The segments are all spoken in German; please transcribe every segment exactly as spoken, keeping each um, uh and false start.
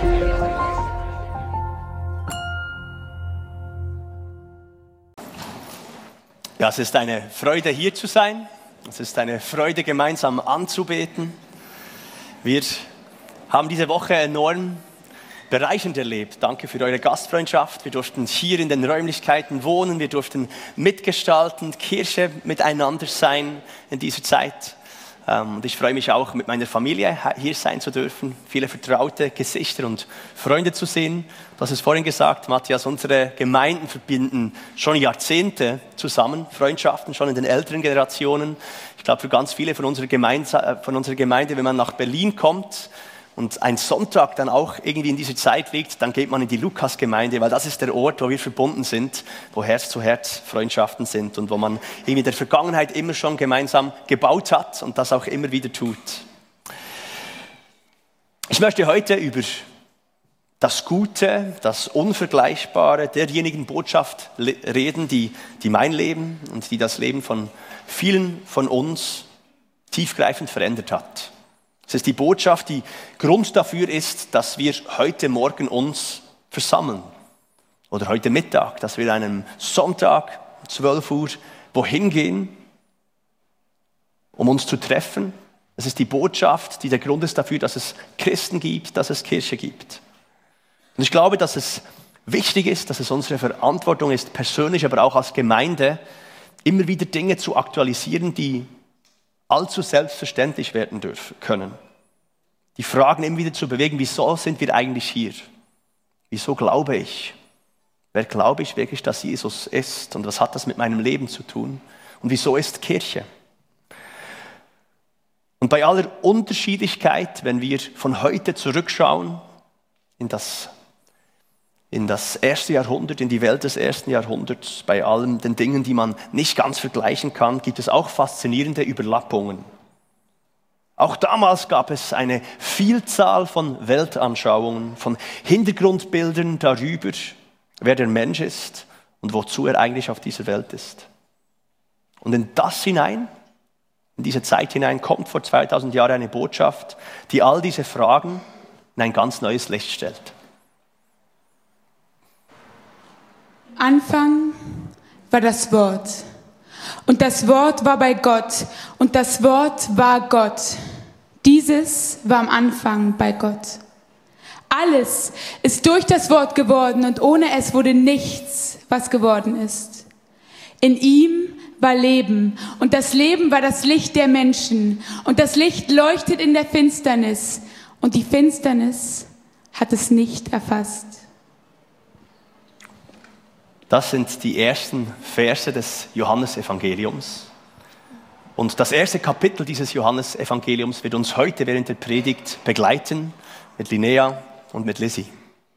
Ja, es ist eine Freude, hier zu sein. Es ist eine Freude, gemeinsam anzubeten. Wir haben diese Woche enorm bereichernd erlebt. Danke für eure Gastfreundschaft. Wir durften hier in den Räumlichkeiten wohnen. Wir durften mitgestalten, Kirche miteinander sein in dieser Zeit. Und ich freue mich auch, mit meiner Familie hier sein zu dürfen, viele vertraute Gesichter und Freunde zu sehen. Du hast es vorhin gesagt, Matthias, unsere Gemeinden verbinden schon Jahrzehnte zusammen, Freundschaften schon in den älteren Generationen. Ich glaube, für ganz viele von unserer Gemeinde, von unserer Gemeinde, wenn man nach Berlin kommt und ein Sonntag dann auch irgendwie in dieser Zeit liegt, dann geht man in die Lukas-Gemeinde, weil das ist der Ort, wo wir verbunden sind, wo Herz zu Herz Freundschaften sind und wo man irgendwie in der Vergangenheit immer schon gemeinsam gebaut hat und das auch immer wieder tut. Ich möchte heute über das Gute, das Unvergleichbare derjenigen Botschaft reden, die, die mein Leben und die das Leben von vielen von uns tiefgreifend verändert hat. Es ist die Botschaft, die Grund dafür ist, dass wir heute Morgen uns versammeln. Oder heute Mittag, dass wir an einem Sonntag, zwölf Uhr, wohin gehen, um uns zu treffen. Es ist die Botschaft, die der Grund ist dafür, dass es Christen gibt, dass es Kirche gibt. Und ich glaube, dass es wichtig ist, dass es unsere Verantwortung ist, persönlich, aber auch als Gemeinde, immer wieder Dinge zu aktualisieren, die allzu selbstverständlich werden dürfen können. Die Fragen immer wieder zu bewegen, wieso sind wir eigentlich hier? Wieso glaube ich? Wer glaube ich wirklich, dass Jesus ist? Und was hat das mit meinem Leben zu tun? Und wieso ist Kirche? Und bei aller Unterschiedlichkeit, wenn wir von heute zurückschauen in das, in das erste Jahrhundert, in die Welt des ersten Jahrhunderts, bei allen den Dingen, die man nicht ganz vergleichen kann, gibt es auch faszinierende Überlappungen. Auch damals gab es eine Vielzahl von Weltanschauungen, von Hintergrundbildern darüber, wer der Mensch ist und wozu er eigentlich auf dieser Welt ist. Und in das hinein, in diese Zeit hinein, kommt vor zweitausend Jahren eine Botschaft, die all diese Fragen in ein ganz neues Licht stellt. Anfang war das Wort. Und das Wort war bei Gott. Und das Wort war Gott. Dieses war am Anfang bei Gott. Alles ist durch das Wort geworden und ohne es wurde nichts, was geworden ist. In ihm war Leben und das Leben war das Licht der Menschen. Und das Licht leuchtet in der Finsternis und die Finsternis hat es nicht erfasst. Das sind die ersten Verse des Johannesevangeliums. Und das erste Kapitel dieses Johannesevangeliums wird uns heute während der Predigt begleiten mit Linnea und mit Lizzie.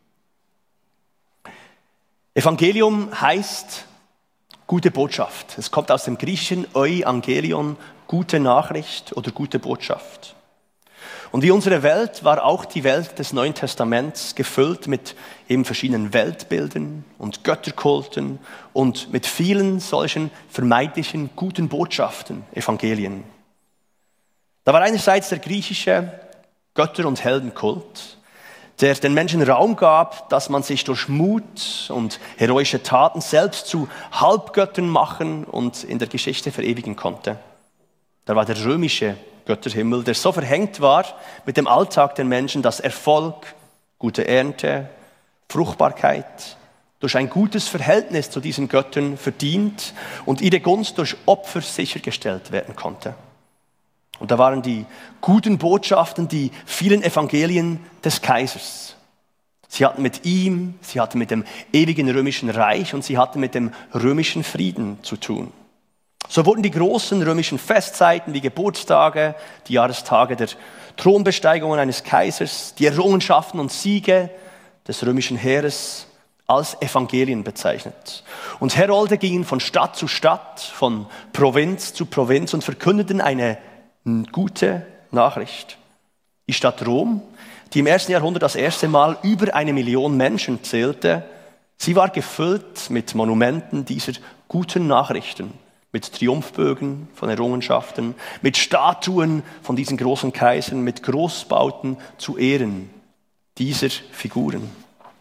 Evangelium heißt gute Botschaft. Es kommt aus dem griechischen Euangelion, gute Nachricht oder gute Botschaft. Und wie unsere Welt war auch die Welt des Neuen Testaments gefüllt mit eben verschiedenen Weltbildern und Götterkulten und mit vielen solchen vermeintlichen guten Botschaften, Evangelien. Da war einerseits der griechische Götter- und Heldenkult, der den Menschen Raum gab, dass man sich durch Mut und heroische Taten selbst zu Halbgöttern machen und in der Geschichte verewigen konnte. Da war der römische Götterhimmel, der so verhängt war mit dem Alltag der Menschen, dass Erfolg, gute Ernte, Fruchtbarkeit durch ein gutes Verhältnis zu diesen Göttern verdient und ihre Gunst durch Opfer sichergestellt werden konnte. Und da waren die guten Botschaften, die vielen Evangelien des Kaisers. Sie hatten mit ihm, sie hatten mit dem ewigen römischen Reich und sie hatten mit dem römischen Frieden zu tun. So wurden die großen römischen Festzeiten wie Geburtstage, die Jahrestage der Thronbesteigungen eines Kaisers, die Errungenschaften und Siege des römischen Heeres als Evangelien bezeichnet. Und Herolde gingen von Stadt zu Stadt, von Provinz zu Provinz und verkündeten eine gute Nachricht. Die Stadt Rom, die im ersten Jahrhundert das erste Mal über eine Million Menschen zählte, sie war gefüllt mit Monumenten dieser guten Nachrichten. Mit Triumphbögen von Errungenschaften, mit Statuen von diesen großen Kaisern, mit Großbauten zu Ehren dieser Figuren.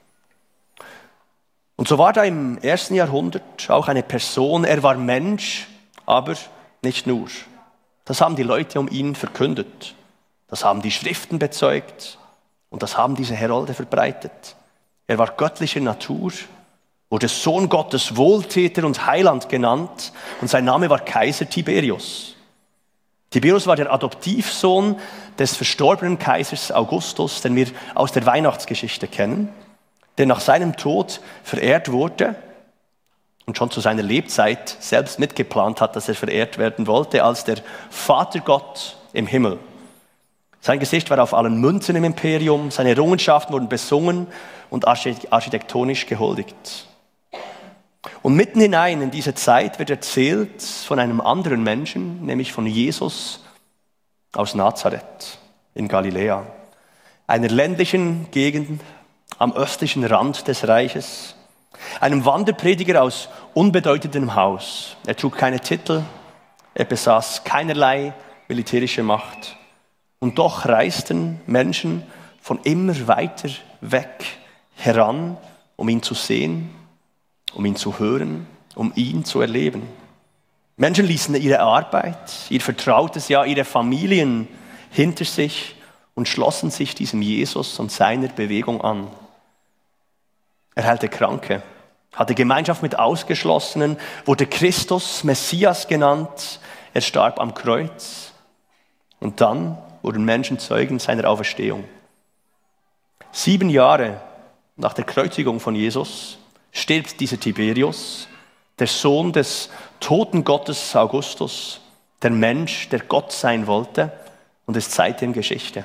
Und so war da im ersten Jahrhundert auch eine Person, er war Mensch, aber nicht nur. Das haben die Leute um ihn verkündet. Das haben die Schriften bezeugt und das haben diese Herolde verbreitet. Er war göttlicher Natur, wurde Sohn Gottes, Wohltäter und Heiland genannt und sein Name war Kaiser Tiberius. Tiberius war der Adoptivsohn des verstorbenen Kaisers Augustus, den wir aus der Weihnachtsgeschichte kennen, der nach seinem Tod verehrt wurde und schon zu seiner Lebzeit selbst mitgeplant hat, dass er verehrt werden wollte, als der Vatergott im Himmel. Sein Gesicht war auf allen Münzen im Imperium, seine Errungenschaften wurden besungen und architektonisch gehuldigt. Und mitten hinein in diese Zeit wird erzählt von einem anderen Menschen, nämlich von Jesus aus Nazareth in Galiläa, einer ländlichen Gegend am östlichen Rand des Reiches, einem Wanderprediger aus unbedeutendem Haus. Er trug keine Titel, er besaß keinerlei militärische Macht. Und doch reisten Menschen von immer weiter weg heran, um ihn zu sehen, um ihn zu hören, um ihn zu erleben. Menschen ließen ihre Arbeit, ihr Vertrautes, ja ihre Familien hinter sich und schlossen sich diesem Jesus und seiner Bewegung an. Er heilte Kranke, hatte Gemeinschaft mit Ausgeschlossenen, wurde Christus, Messias genannt, er starb am Kreuz und dann wurden Menschen Zeugen seiner Auferstehung. Sieben Jahre nach der Kreuzigung von Jesus stirbt dieser Tiberius, der Sohn des toten Gottes Augustus, der Mensch, der Gott sein wollte und ist seitdem Geschichte.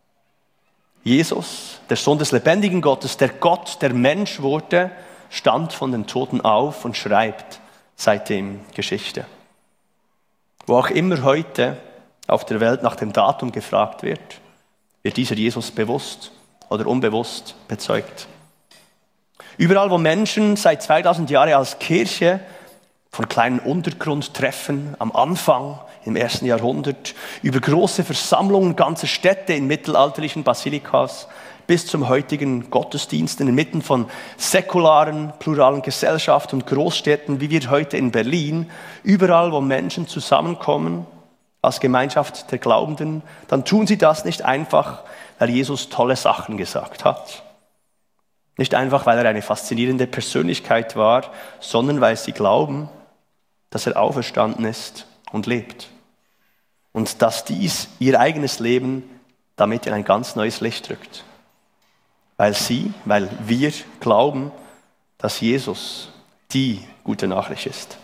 Jesus, der Sohn des lebendigen Gottes, der Gott, der Mensch wurde, stand von den Toten auf und schreibt seitdem Geschichte. Wo auch immer heute auf der Welt nach dem Datum gefragt wird, wird dieser Jesus bewusst oder unbewusst bezeugt. Überall, wo Menschen seit zweitausend Jahren als Kirche von kleinen Untergrundtreffen am Anfang im ersten Jahrhundert über große Versammlungen ganzer Städte in mittelalterlichen Basilikas bis zum heutigen Gottesdienst inmitten von säkularen, pluralen Gesellschaften und Großstädten, wie wir heute in Berlin, überall, wo Menschen zusammenkommen als Gemeinschaft der Glaubenden, dann tun sie das nicht einfach, weil Jesus tolle Sachen gesagt hat. Nicht einfach, weil er eine faszinierende Persönlichkeit war, sondern weil sie glauben, dass er auferstanden ist und lebt. Und dass dies ihr eigenes Leben damit in ein ganz neues Licht rückt. Weil sie, weil wir glauben, dass Jesus die gute Nachricht ist.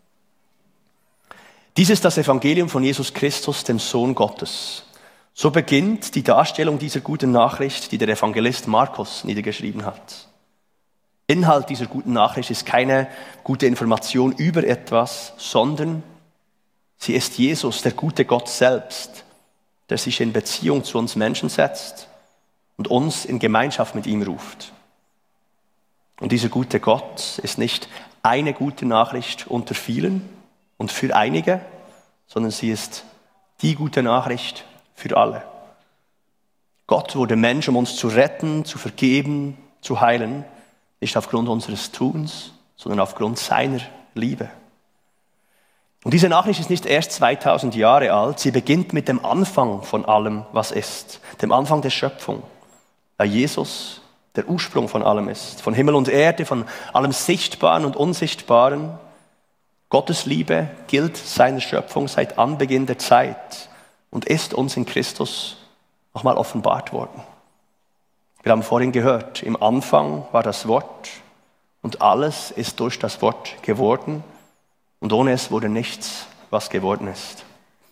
Dies ist das Evangelium von Jesus Christus, dem Sohn Gottes. So beginnt die Darstellung dieser guten Nachricht, die der Evangelist Markus niedergeschrieben hat. Inhalt dieser guten Nachricht ist keine gute Information über etwas, sondern sie ist Jesus, der gute Gott selbst, der sich in Beziehung zu uns Menschen setzt und uns in Gemeinschaft mit ihm ruft. Und dieser gute Gott ist nicht eine gute Nachricht unter vielen und für einige, sondern sie ist die gute Nachricht für alle. Gott wurde Mensch, um uns zu retten, zu vergeben, zu heilen, nicht aufgrund unseres Tuns, sondern aufgrund seiner Liebe. Und diese Nachricht ist nicht erst zweitausend Jahre alt, sie beginnt mit dem Anfang von allem, was ist, dem Anfang der Schöpfung, weil Jesus der Ursprung von allem ist, von Himmel und Erde, von allem Sichtbaren und Unsichtbaren. Gottes Liebe gilt seiner Schöpfung seit Anbeginn der Zeit und ist uns in Christus nochmal offenbart worden. Wir haben vorhin gehört, im Anfang war das Wort und alles ist durch das Wort geworden und ohne es wurde nichts, was geworden ist.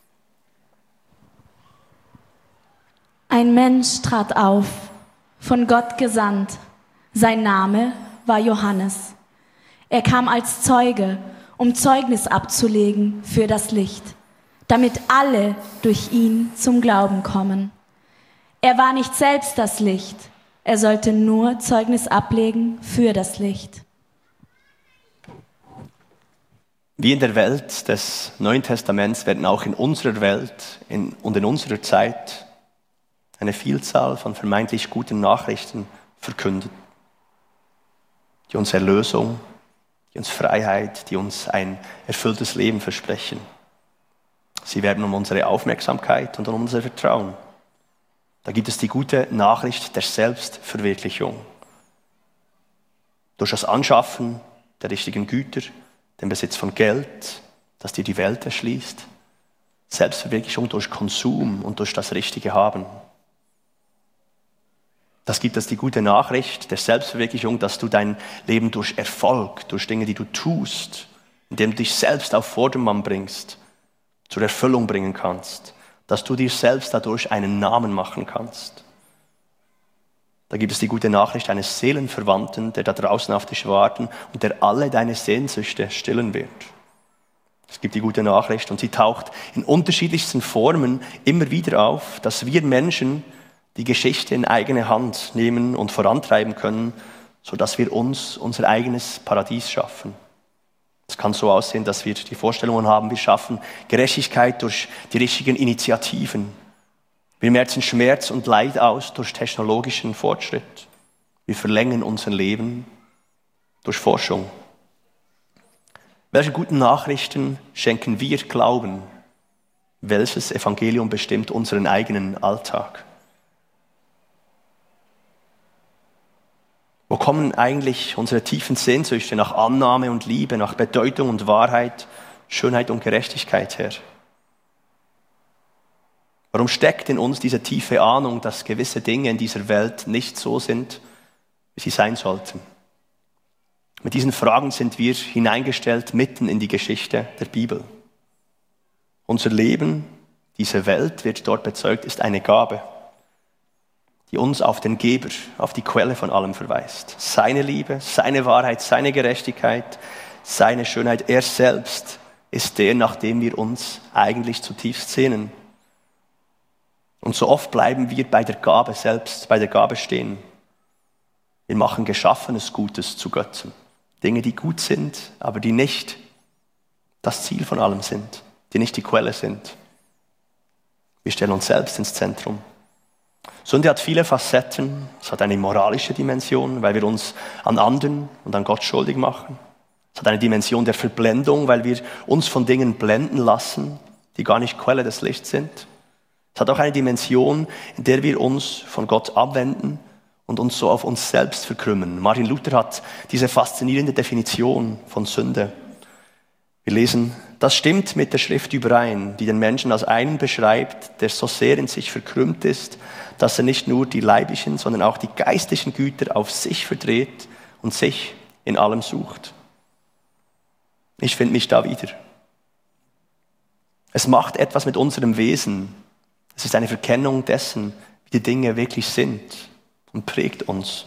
Ein Mensch trat auf, von Gott gesandt. Sein Name war Johannes. Er kam als Zeuge, um Zeugnis abzulegen für das Licht, damit alle durch ihn zum Glauben kommen. Er war nicht selbst das Licht, er sollte nur Zeugnis ablegen für das Licht. Wie in der Welt des Neuen Testaments werden auch in unserer Welt in, und in unserer Zeit eine Vielzahl von vermeintlich guten Nachrichten verkünden, die uns Erlösung, die uns Freiheit, die uns ein erfülltes Leben versprechen. Sie werben um unsere Aufmerksamkeit und um unser Vertrauen. Da gibt es die gute Nachricht der Selbstverwirklichung. Durch das Anschaffen der richtigen Güter, den Besitz von Geld, das dir die Welt erschließt. Selbstverwirklichung durch Konsum und durch das richtige Haben. Das gibt es die gute Nachricht der Selbstverwirklichung, dass du dein Leben durch Erfolg, durch Dinge, die du tust, indem du dich selbst auf Vordermann bringst, zur Erfüllung bringen kannst. Dass du dir selbst dadurch einen Namen machen kannst. Da gibt es die gute Nachricht eines Seelenverwandten, der da draußen auf dich warten und der alle deine Sehnsüchte stillen wird. Es gibt die gute Nachricht und sie taucht in unterschiedlichsten Formen immer wieder auf, dass wir Menschen die Geschichte in eigene Hand nehmen und vorantreiben können, sodass wir uns unser eigenes Paradies schaffen. Es kann so aussehen, dass wir die Vorstellungen haben, wir schaffen Gerechtigkeit durch die richtigen Initiativen. Wir merzen Schmerz und Leid aus durch technologischen Fortschritt. Wir verlängern unser Leben durch Forschung. Welche guten Nachrichten schenken wir Glauben? Welches Evangelium bestimmt unseren eigenen Alltag? Wo kommen eigentlich unsere tiefen Sehnsüchte nach Annahme und Liebe, nach Bedeutung und Wahrheit, Schönheit und Gerechtigkeit her? Warum steckt in uns diese tiefe Ahnung, dass gewisse Dinge in dieser Welt nicht so sind, wie sie sein sollten? Mit diesen Fragen sind wir hineingestellt mitten in die Geschichte der Bibel. Unser Leben, diese Welt, wird dort bezeugt, ist eine Gabe, die uns auf den Geber, auf die Quelle von allem verweist. Seine Liebe, seine Wahrheit, seine Gerechtigkeit, seine Schönheit. Er selbst ist der, nach dem wir uns eigentlich zutiefst sehnen. Und so oft bleiben wir bei der Gabe selbst, bei der Gabe stehen. Wir machen geschaffenes Gutes zu Götzen. Dinge, die gut sind, aber die nicht das Ziel von allem sind, die nicht die Quelle sind. Wir stellen uns selbst ins Zentrum. Sünde hat viele Facetten. Es hat eine moralische Dimension, weil wir uns an anderen und an Gott schuldig machen. Es hat eine Dimension der Verblendung, weil wir uns von Dingen blenden lassen, die gar nicht Quelle des Lichts sind. Es hat auch eine Dimension, in der wir uns von Gott abwenden und uns so auf uns selbst verkrümmen. Martin Luther hat diese faszinierende Definition von Sünde. Wir lesen: Das stimmt mit der Schrift überein, die den Menschen als einen beschreibt, der so sehr in sich verkrümmt ist, dass er nicht nur die leiblichen, sondern auch die geistlichen Güter auf sich verdreht und sich in allem sucht. Ich finde mich da wieder. Es macht etwas mit unserem Wesen. Es ist eine Verkennung dessen, wie die Dinge wirklich sind und prägt uns.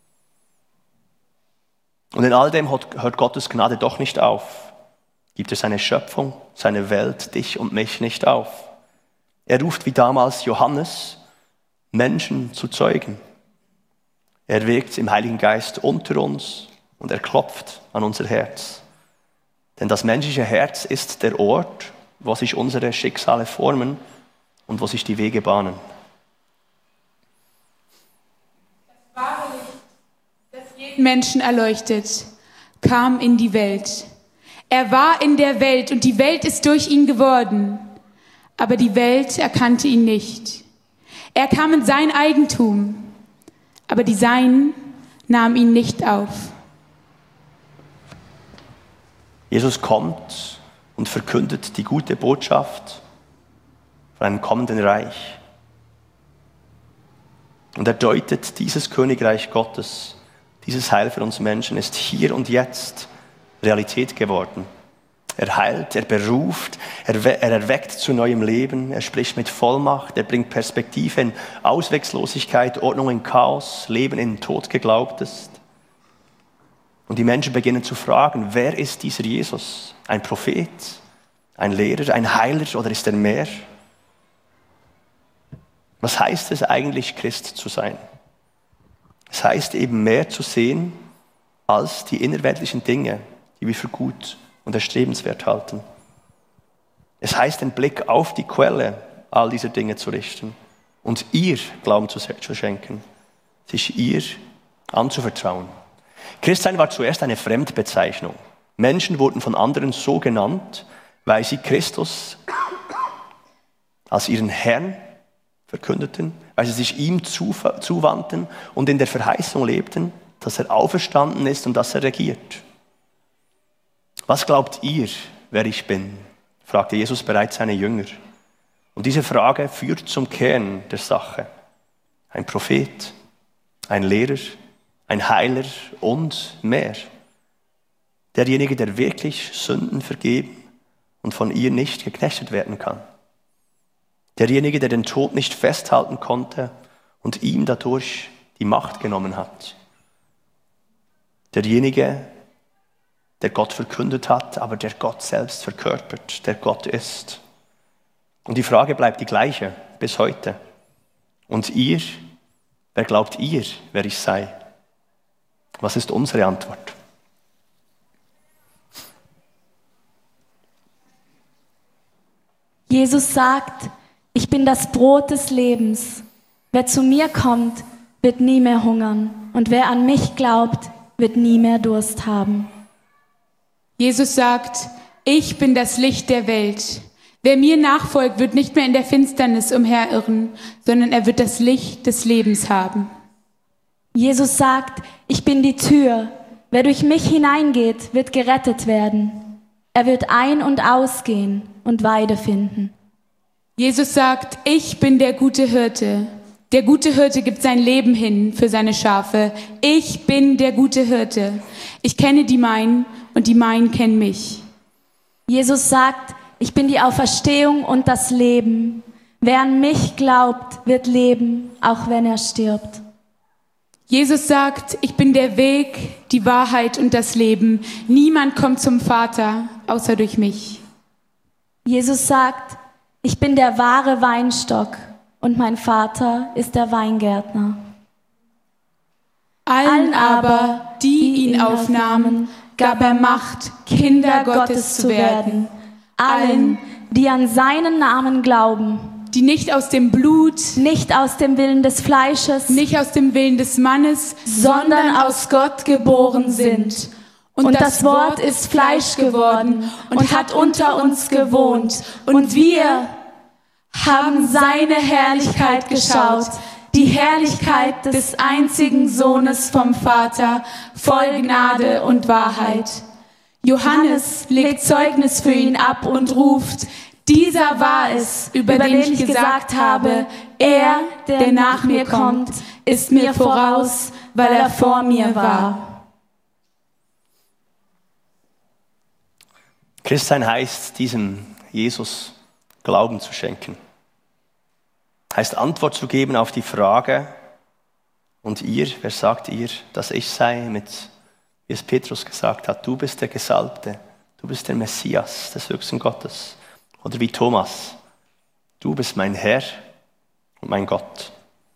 Und in all dem hört Gottes Gnade doch nicht auf. Gibt er seine Schöpfung, seine Welt, dich und mich nicht auf. Er ruft wie damals Johannes, Menschen zu Zeugen. Er wirkt im Heiligen Geist unter uns und er klopft an unser Herz. Denn das menschliche Herz ist der Ort, wo sich unsere Schicksale formen und wo sich die Wege bahnen. Das wahre Licht, das jeden Menschen erleuchtet, kam in die Welt. Er war in der Welt und die Welt ist durch ihn geworden. Aber die Welt erkannte ihn nicht. Er kam in sein Eigentum, aber die Seinen nahmen ihn nicht auf. Jesus kommt und verkündet die gute Botschaft von einem kommenden Reich. Und er deutet dieses Königreich Gottes, dieses Heil für uns Menschen ist hier und jetzt Realität geworden. Er heilt, er beruft, er, er erweckt zu neuem Leben, er spricht mit Vollmacht, er bringt Perspektive in Ausweglosigkeit, Ordnung in Chaos, Leben in Tod geglaubt ist. Und die Menschen beginnen zu fragen, wer ist dieser Jesus? Ein Prophet, ein Lehrer, ein Heiler oder ist er mehr? Was heißt es eigentlich, Christ zu sein? Es heißt eben mehr zu sehen als die innerweltlichen Dinge, die wir für gut und erstrebenswert halten. Es heißt, den Blick auf die Quelle all dieser Dinge zu richten und ihr Glauben zu schenken, sich ihr anzuvertrauen. Christsein war zuerst eine Fremdbezeichnung. Menschen wurden von anderen so genannt, weil sie Christus als ihren Herrn verkündeten, weil sie sich ihm zuwandten und in der Verheißung lebten, dass er auferstanden ist und dass er regiert. Was glaubt ihr, wer ich bin? Fragte Jesus bereits seine Jünger. Und diese Frage führt zum Kern der Sache. Ein Prophet, ein Lehrer, ein Heiler und mehr. Derjenige, der wirklich Sünden vergeben und von ihr nicht geknechtet werden kann. Derjenige, der den Tod nicht festhalten konnte und ihm dadurch die Macht genommen hat. Derjenige, der Gott verkündet hat, aber der Gott selbst verkörpert, der Gott ist. Und die Frage bleibt die gleiche bis heute. Und ihr, wer glaubt ihr, wer ich sei? Was ist unsere Antwort? Jesus sagt, ich bin das Brot des Lebens. Wer zu mir kommt, wird nie mehr hungern. Und wer an mich glaubt, wird nie mehr Durst haben. Jesus sagt, ich bin das Licht der Welt. Wer mir nachfolgt, wird nicht mehr in der Finsternis umherirren, sondern er wird das Licht des Lebens haben. Jesus sagt, ich bin die Tür. Wer durch mich hineingeht, wird gerettet werden. Er wird ein- und ausgehen und Weide finden. Jesus sagt, ich bin der gute Hirte. Der gute Hirte gibt sein Leben hin für seine Schafe. Ich bin der gute Hirte. Ich kenne die meinen und die meinen kennen mich. Jesus sagt, ich bin die Auferstehung und das Leben. Wer an mich glaubt, wird leben, auch wenn er stirbt. Jesus sagt, ich bin der Weg, die Wahrheit und das Leben. Niemand kommt zum Vater, außer durch mich. Jesus sagt, ich bin der wahre Weinstock und mein Vater ist der Weingärtner. Allen aber, die ihn aufnahmen, gab er Macht, Kinder Gottes zu werden. Allen, die an seinen Namen glauben, die nicht aus dem Blut, nicht aus dem Willen des Fleisches, nicht aus dem Willen des Mannes, sondern aus Gott geboren sind. Und, und das Wort ist Fleisch geworden und hat unter uns gewohnt. Und wir haben seine Herrlichkeit geschaut, die Herrlichkeit des einzigen Sohnes vom Vater, voll Gnade und Wahrheit. Johannes legt Zeugnis für ihn ab und ruft, dieser war es, über, über den ich gesagt habe, er, der nach mir kommt, ist mir voraus, weil er vor mir war. Christsein heißt, diesem Jesus Glauben zu schenken. Heißt Antwort zu geben auf die Frage, und ihr, wer sagt ihr, dass ich sei, mit, wie es Petrus gesagt hat, du bist der Gesalbte, du bist der Messias des höchsten Gottes. Oder wie Thomas, du bist mein Herr und mein Gott.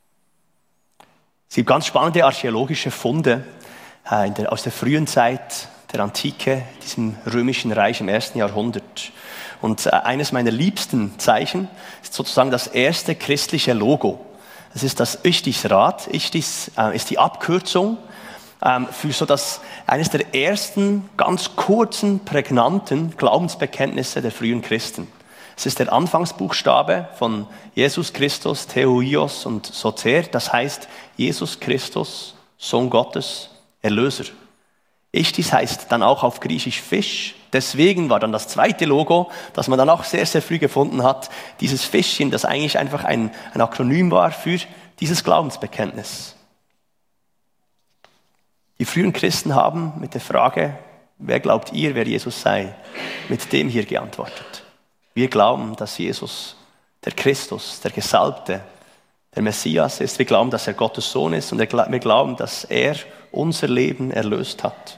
Es gibt ganz spannende archäologische Funde äh, in der, aus der frühen Zeit der Antike, diesem römischen Reich im ersten Jahrhundert. Und äh, eines meiner liebsten Zeichen ist sozusagen das erste christliche Logo. Das ist das Ichthys-Rad. Ichthys äh, ist die Abkürzung ähm, für so das, eines der ersten ganz kurzen, prägnanten Glaubensbekenntnisse der frühen Christen. Es ist der Anfangsbuchstabe von Jesus Christus, Theoios und Soter. Das heißt Jesus Christus, Sohn Gottes, Erlöser. Ichthys heißt dann auch auf Griechisch Fisch. Deswegen war dann das zweite Logo, das man dann auch sehr, sehr früh gefunden hat, dieses Fischchen, das eigentlich einfach ein, ein Akronym war für dieses Glaubensbekenntnis. Die frühen Christen haben mit der Frage, wer glaubt ihr, wer Jesus sei, mit dem hier geantwortet. Wir glauben, dass Jesus der Christus, der Gesalbte, der Messias ist. Wir glauben, dass er Gottes Sohn ist und wir glauben, dass er unser Leben erlöst hat.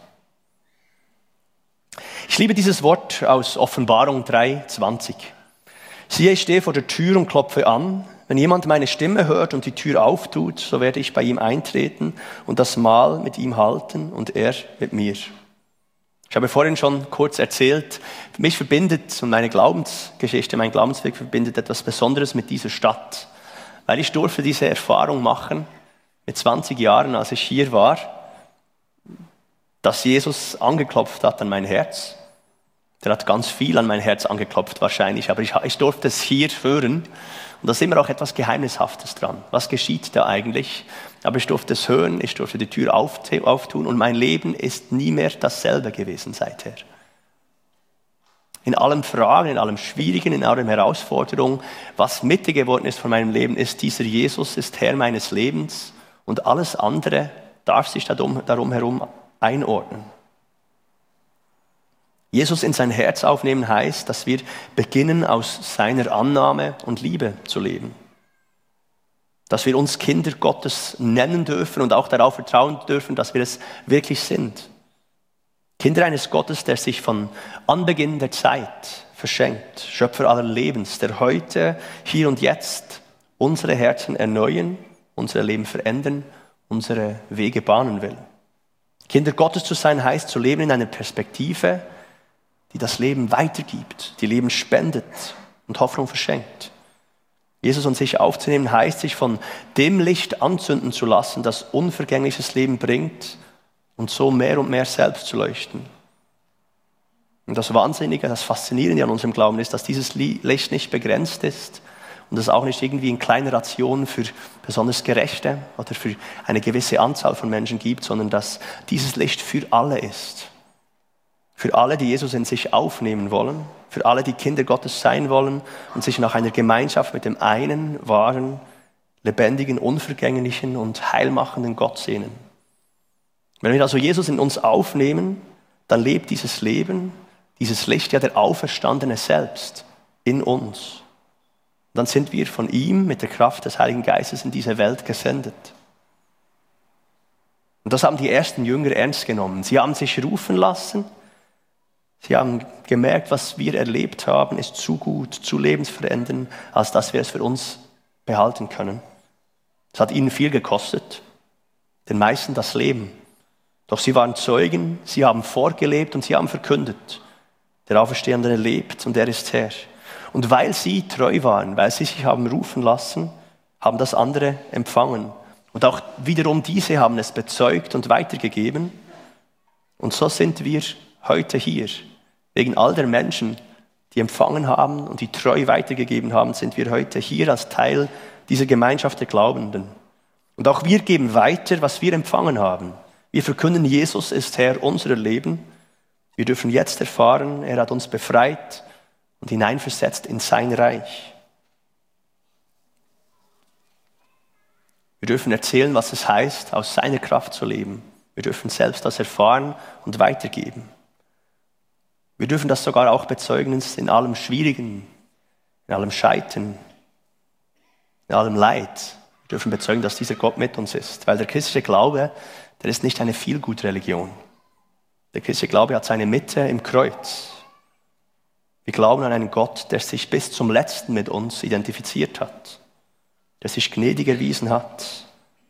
Ich liebe dieses Wort aus Offenbarung drei zwanzig. Siehe, ich stehe vor der Tür und klopfe an. Wenn jemand meine Stimme hört und die Tür auftut, so werde ich bei ihm eintreten und das Mahl mit ihm halten und er mit mir. Ich habe vorhin schon kurz erzählt, mich verbindet und meine Glaubensgeschichte, mein Glaubensweg verbindet etwas Besonderes mit dieser Stadt. weil ich durfte diese Erfahrung machen, mit zwanzig Jahren, als ich hier war, dass Jesus angeklopft hat an mein Herz. Der hat ganz viel an mein Herz angeklopft wahrscheinlich, aber ich, ich durfte es hier hören. Und da ist immer auch etwas Geheimnishaftes dran. Was geschieht da eigentlich? Aber ich durfte es hören, ich durfte die Tür auftun und mein Leben ist nie mehr dasselbe gewesen seither. In allem Fragen, in allem Schwierigen, in allem Herausforderungen, was Mitte geworden ist von meinem Leben, ist dieser Jesus, ist Herr meines Lebens und alles andere darf sich darum, darum herum einordnen. Jesus in sein Herz aufnehmen heißt, dass wir beginnen, aus seiner Annahme und Liebe zu leben. Dass wir uns Kinder Gottes nennen dürfen und auch darauf vertrauen dürfen, dass wir es wirklich sind. Kinder eines Gottes, der sich von Anbeginn der Zeit verschenkt, Schöpfer aller Lebens, der heute, hier und jetzt unsere Herzen erneuern, unser Leben verändern, unsere Wege bahnen will. Kinder Gottes zu sein heißt, zu leben in einer Perspektive, die das Leben weitergibt, die Leben spendet und Hoffnung verschenkt. Jesus und sich aufzunehmen heißt, sich von dem Licht anzünden zu lassen, das unvergängliches Leben bringt und so mehr und mehr selbst zu leuchten. Und das Wahnsinnige, das Faszinierende an unserem Glauben ist, dass dieses Licht nicht begrenzt ist und es auch nicht irgendwie in kleinen Rationen für besonders Gerechte oder für eine gewisse Anzahl von Menschen gibt, sondern dass dieses Licht für alle ist. Für alle, die Jesus in sich aufnehmen wollen, für alle, die Kinder Gottes sein wollen und sich nach einer Gemeinschaft mit dem einen wahren, lebendigen, unvergänglichen und heilmachenden Gott sehnen. Wenn wir also Jesus in uns aufnehmen, dann lebt dieses Leben, dieses Licht, ja der Auferstandene selbst in uns. Dann sind wir von ihm mit der Kraft des Heiligen Geistes in diese Welt gesendet. Und das haben die ersten Jünger ernst genommen. Sie haben sich rufen lassen. Sie haben gemerkt, was wir erlebt haben, ist zu gut, zu lebensverändernd, als dass wir es für uns behalten können. Es hat ihnen viel gekostet, den meisten das Leben. Doch sie waren Zeugen, sie haben vorgelebt und sie haben verkündet. Der Auferstehende lebt und er ist Herr. Und weil sie treu waren, weil sie sich haben rufen lassen, haben das andere empfangen. Und auch wiederum diese haben es bezeugt und weitergegeben. Und so sind wir heute hier. Wegen all der Menschen, die empfangen haben und die treu weitergegeben haben, sind wir heute hier als Teil dieser Gemeinschaft der Glaubenden. Und auch wir geben weiter, was wir empfangen haben. Wir verkünden, Jesus ist Herr unserer Leben. Wir dürfen jetzt erfahren, er hat uns befreit und hineinversetzt in sein Reich. Wir dürfen erzählen, was es heißt, aus seiner Kraft zu leben. Wir dürfen selbst das erfahren und weitergeben. Wir dürfen das sogar auch bezeugen in allem Schwierigen, in allem Scheitern, in allem Leid. Wir dürfen bezeugen, dass dieser Gott mit uns ist. Weil der christliche Glaube, der ist nicht eine Feelgood-Religion. Der christliche Glaube hat seine Mitte im Kreuz. Wir glauben an einen Gott, der sich bis zum Letzten mit uns identifiziert hat, der sich gnädig erwiesen hat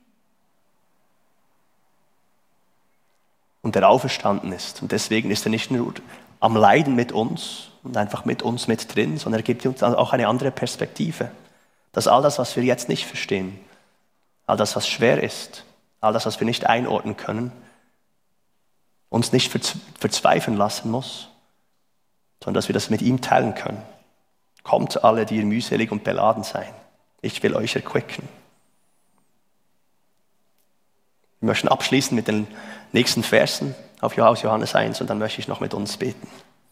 und der auferstanden ist. Und deswegen ist er nicht nur am Leiden mit uns und einfach mit uns mit drin, sondern er gibt uns auch eine andere Perspektive. Dass all das, was wir jetzt nicht verstehen, all das, was schwer ist, all das, was wir nicht einordnen können, uns nicht verzweifeln lassen muss, sondern dass wir das mit ihm teilen können. Kommt alle, die ihr mühselig und beladen seid. Ich will euch erquicken. Wir möchten abschließen mit den nächsten Versen aus Johannes eins und dann möchte ich noch mit uns beten.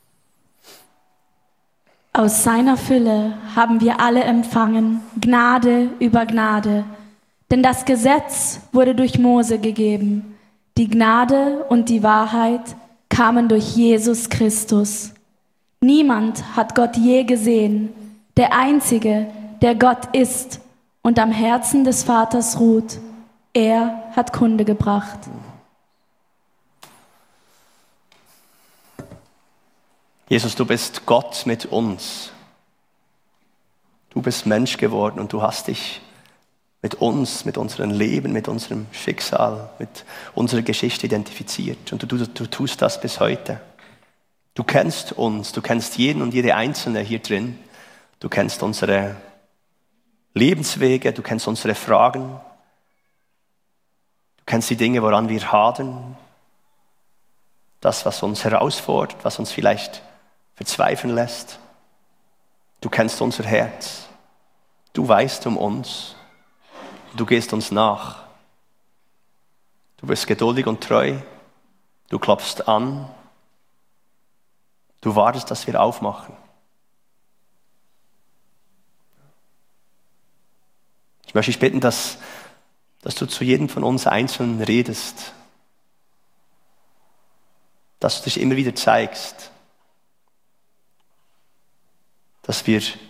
Aus seiner Fülle haben wir alle empfangen, Gnade über Gnade. Denn das Gesetz wurde durch Mose gegeben. Die Gnade und die Wahrheit kamen durch Jesus Christus. Niemand hat Gott je gesehen. Der Einzige, der Gott ist und am Herzen des Vaters ruht, er hat Kunde gebracht. Jesus, du bist Gott mit uns. Du bist Mensch geworden und du hast dich mit uns, mit unserem Leben, mit unserem Schicksal, mit unserer Geschichte identifiziert. Und du, du, du tust das bis heute. Du kennst uns, du kennst jeden und jede Einzelne hier drin. Du kennst unsere Lebenswege, du kennst unsere Fragen, du kennst die Dinge, woran wir hadern, das, was uns herausfordert, was uns vielleicht verzweifeln lässt. Du kennst unser Herz, du weißt um uns, du gehst uns nach. Du bist geduldig und treu, du klopfst an, du wartest, dass wir aufmachen. Ich möchte dich bitten, dass, dass du zu jedem von uns einzeln redest, dass du dich immer wieder zeigst, dass wir in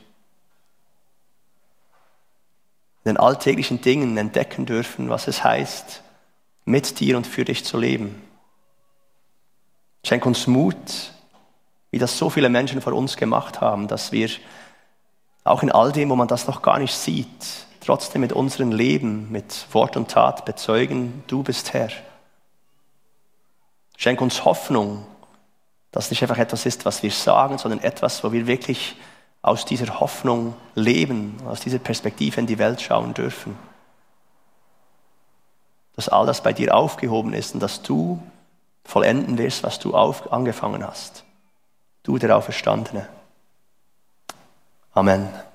den alltäglichen Dingen entdecken dürfen, was es heißt, mit dir und für dich zu leben. Schenk uns Mut, wie das so viele Menschen vor uns gemacht haben, dass wir auch in all dem, wo man das noch gar nicht sieht, trotzdem mit unserem Leben, mit Wort und Tat bezeugen, du bist Herr. Schenk uns Hoffnung, dass nicht einfach etwas ist, was wir sagen, sondern etwas, wo wir wirklich aus dieser Hoffnung leben, aus dieser Perspektive in die Welt schauen dürfen. Dass all das bei dir aufgehoben ist und dass du vollenden wirst, was du auf, angefangen hast. Du, der Auferstandene. Amen.